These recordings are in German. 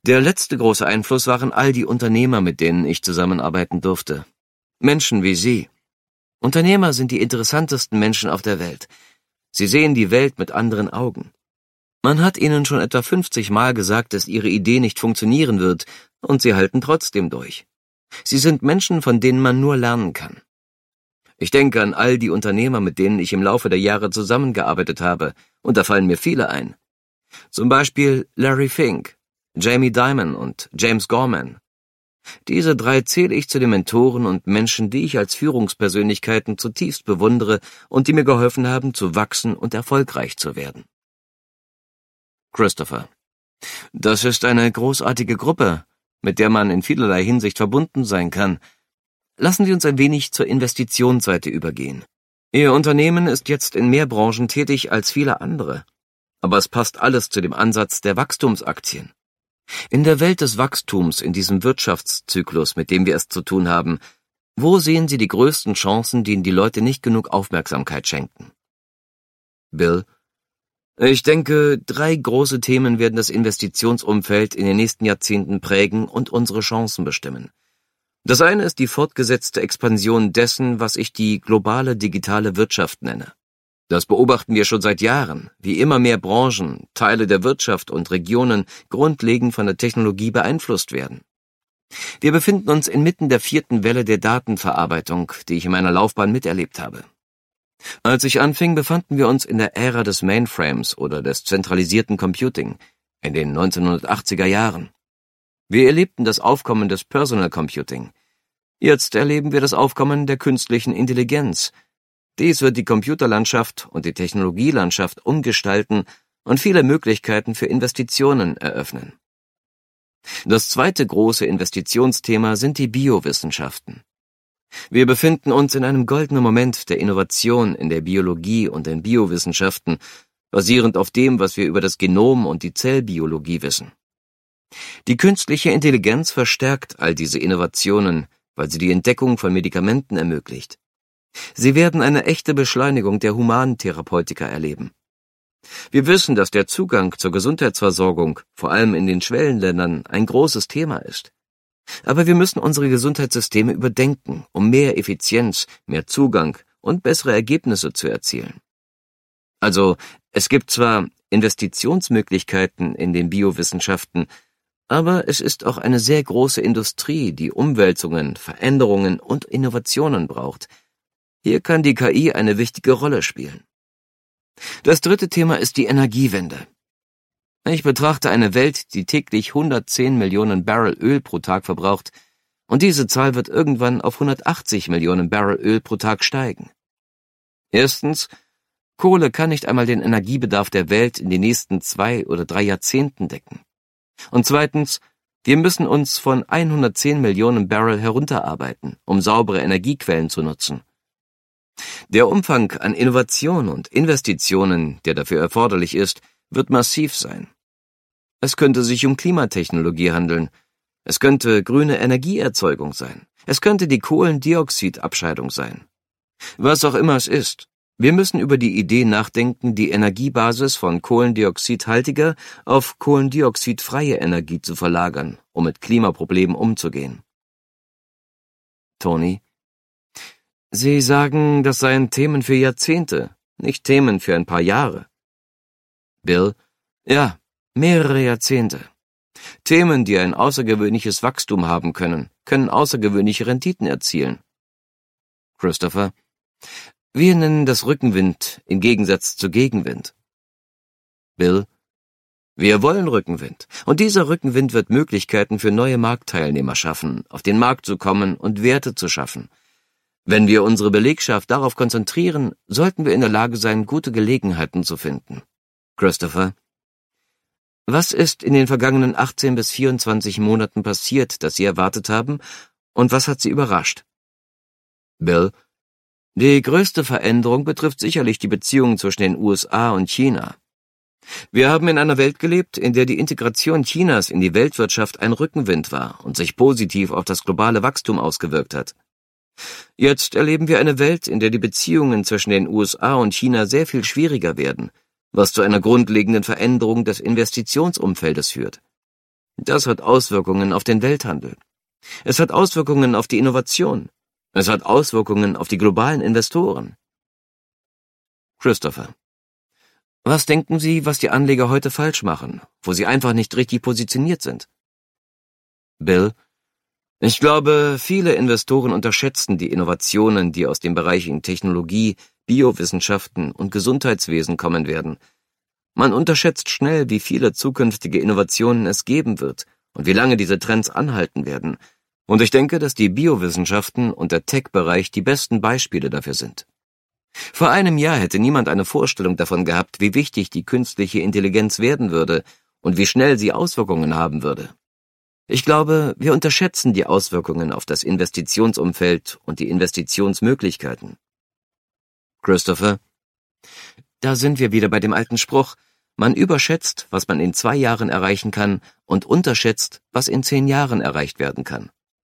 Der letzte große Einfluss waren all die Unternehmer, mit denen ich zusammenarbeiten durfte. Menschen wie Sie. Unternehmer sind die interessantesten Menschen auf der Welt. Sie sehen die Welt mit anderen Augen. Man hat ihnen schon etwa 50 Mal gesagt, dass ihre Idee nicht funktionieren wird, und sie halten trotzdem durch. Sie sind Menschen, von denen man nur lernen kann. Ich denke an all die Unternehmer, mit denen ich im Laufe der Jahre zusammengearbeitet habe, und da fallen mir viele ein. Zum Beispiel Larry Fink, Jamie Dimon und James Gorman. Diese 3 zähle ich zu den Mentoren und Menschen, die ich als Führungspersönlichkeiten zutiefst bewundere und die mir geholfen haben, zu wachsen und erfolgreich zu werden. Christopher: Das ist eine großartige Gruppe, mit der man in vielerlei Hinsicht verbunden sein kann. Lassen Sie uns ein wenig zur Investitionsseite übergehen. Ihr Unternehmen ist jetzt in mehr Branchen tätig als viele andere, aber es passt alles zu dem Ansatz der Wachstumsaktien. In der Welt des Wachstums, in diesem Wirtschaftszyklus, mit dem wir es zu tun haben, wo sehen Sie die größten Chancen, denen die Leute nicht genug Aufmerksamkeit schenken? Bill: Ich denke, 3 große Themen werden das Investitionsumfeld in den nächsten Jahrzehnten prägen und unsere Chancen bestimmen. Das eine ist die fortgesetzte Expansion dessen, was ich die globale digitale Wirtschaft nenne. Das beobachten wir schon seit Jahren, wie immer mehr Branchen, Teile der Wirtschaft und Regionen grundlegend von der Technologie beeinflusst werden. Wir befinden uns inmitten der 4. Welle der Datenverarbeitung, die ich in meiner Laufbahn miterlebt habe. Als ich anfing, befanden wir uns in der Ära des Mainframes oder des zentralisierten Computing in den 1980er Jahren. Wir erlebten das Aufkommen des Personal Computing. Jetzt erleben wir das Aufkommen der künstlichen Intelligenz. Dies wird die Computerlandschaft und die Technologielandschaft umgestalten und viele Möglichkeiten für Investitionen eröffnen. Das zweite große Investitionsthema sind die Biowissenschaften. Wir befinden uns in einem goldenen Moment der Innovation in der Biologie und den Biowissenschaften, basierend auf dem, was wir über das Genom und die Zellbiologie wissen. Die künstliche Intelligenz verstärkt all diese Innovationen, weil sie die Entdeckung von Medikamenten ermöglicht. Sie werden eine echte Beschleunigung der Humantherapeutika erleben. Wir wissen, dass der Zugang zur Gesundheitsversorgung, vor allem in den Schwellenländern, ein großes Thema ist. Aber wir müssen unsere Gesundheitssysteme überdenken, um mehr Effizienz, mehr Zugang und bessere Ergebnisse zu erzielen. Also, es gibt zwar Investitionsmöglichkeiten in den Biowissenschaften, aber es ist auch eine sehr große Industrie, die Umwälzungen, Veränderungen und Innovationen braucht. Hier kann die KI eine wichtige Rolle spielen. Das dritte Thema ist die Energiewende. Ich betrachte eine Welt, die täglich 110 Millionen Barrel Öl pro Tag verbraucht, und diese Zahl wird irgendwann auf 180 Millionen Barrel Öl pro Tag steigen. Erstens, Kohle kann nicht einmal den Energiebedarf der Welt in den nächsten 2 oder 3 Jahrzehnten decken. Und zweitens, wir müssen uns von 110 Millionen Barrel herunterarbeiten, um saubere Energiequellen zu nutzen. Der Umfang an Innovation und Investitionen, der dafür erforderlich ist, wird massiv sein. Es könnte sich um Klimatechnologie handeln. Es könnte grüne Energieerzeugung sein. Es könnte die Kohlendioxidabscheidung sein. Was auch immer es ist, wir müssen über die Idee nachdenken, die Energiebasis von kohlendioxidhaltiger auf kohlendioxidfreie Energie zu verlagern, um mit Klimaproblemen umzugehen. Tony: Sie sagen, das seien Themen für Jahrzehnte, nicht Themen für ein paar Jahre. Bill: Ja, mehrere Jahrzehnte. Themen, die ein außergewöhnliches Wachstum haben können außergewöhnliche Renditen erzielen. Christopher: Wir nennen das Rückenwind im Gegensatz zu Gegenwind. Bill: Wir wollen Rückenwind, und dieser Rückenwind wird Möglichkeiten für neue Marktteilnehmer schaffen, auf den Markt zu kommen und Werte zu schaffen. Wenn wir unsere Belegschaft darauf konzentrieren, sollten wir in der Lage sein, gute Gelegenheiten zu finden. Christopher: Was ist in den vergangenen 18 bis 24 Monaten passiert, das Sie erwartet haben, und was hat Sie überrascht? Bill: Die größte Veränderung betrifft sicherlich die Beziehungen zwischen den USA und China. Wir haben in einer Welt gelebt, in der die Integration Chinas in die Weltwirtschaft ein Rückenwind war und sich positiv auf das globale Wachstum ausgewirkt hat. Jetzt erleben wir eine Welt, in der die Beziehungen zwischen den USA und China sehr viel schwieriger werden, was zu einer grundlegenden Veränderung des Investitionsumfeldes führt. Das hat Auswirkungen auf den Welthandel. Es hat Auswirkungen auf die Innovation. Es hat Auswirkungen auf die globalen Investoren. Christopher: Was denken Sie, was die Anleger heute falsch machen, wo sie einfach nicht richtig positioniert sind? Bill: Ich glaube, viele Investoren unterschätzen die Innovationen, die aus den Bereichen Technologie, Biowissenschaften und Gesundheitswesen kommen werden. Man unterschätzt schnell, wie viele zukünftige Innovationen es geben wird und wie lange diese Trends anhalten werden. Und ich denke, dass die Biowissenschaften und der Tech-Bereich die besten Beispiele dafür sind. Vor einem Jahr hätte niemand eine Vorstellung davon gehabt, wie wichtig die künstliche Intelligenz werden würde und wie schnell sie Auswirkungen haben würde. Ich glaube, wir unterschätzen die Auswirkungen auf das Investitionsumfeld und die Investitionsmöglichkeiten. Christopher: Da sind wir wieder bei dem alten Spruch: Man überschätzt, was man in 2 Jahren erreichen kann, und unterschätzt, was in 10 Jahren erreicht werden kann.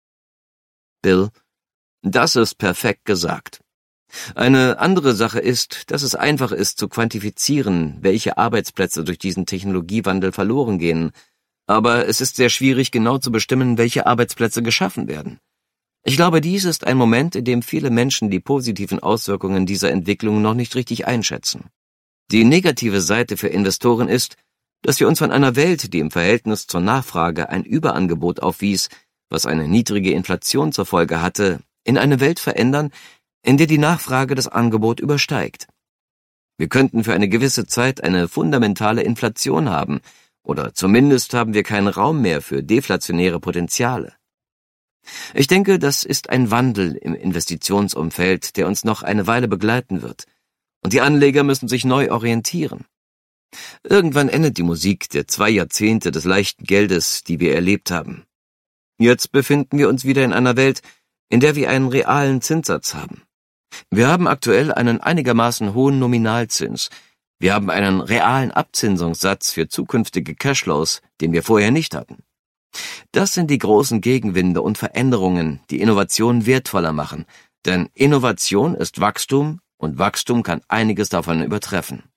Bill: Das ist perfekt gesagt. Eine andere Sache ist, dass es einfach ist zu quantifizieren, welche Arbeitsplätze durch diesen Technologiewandel verloren gehen, aber es ist sehr schwierig, genau zu bestimmen, welche Arbeitsplätze geschaffen werden. Ich glaube, dies ist ein Moment, in dem viele Menschen die positiven Auswirkungen dieser Entwicklung noch nicht richtig einschätzen. Die negative Seite für Investoren ist, dass wir uns von einer Welt, die im Verhältnis zur Nachfrage ein Überangebot aufwies, was eine niedrige Inflation zur Folge hatte, in eine Welt verändern, in der die Nachfrage das Angebot übersteigt. Wir könnten für eine gewisse Zeit eine fundamentale Inflation haben, oder zumindest haben wir keinen Raum mehr für deflationäre Potenziale. Ich denke, das ist ein Wandel im Investitionsumfeld, der uns noch eine Weile begleiten wird, und die Anleger müssen sich neu orientieren. Irgendwann endet die Musik der 2 Jahrzehnte des leichten Geldes, die wir erlebt haben. Jetzt befinden wir uns wieder in einer Welt, in der wir einen realen Zinssatz haben. Wir haben aktuell einen einigermaßen hohen Nominalzins. Wir haben einen realen Abzinsungssatz für zukünftige Cashflows, den wir vorher nicht hatten. Das sind die großen Gegenwinde und Veränderungen, die Innovation wertvoller machen, denn Innovation ist Wachstum und Wachstum kann einiges davon übertreffen.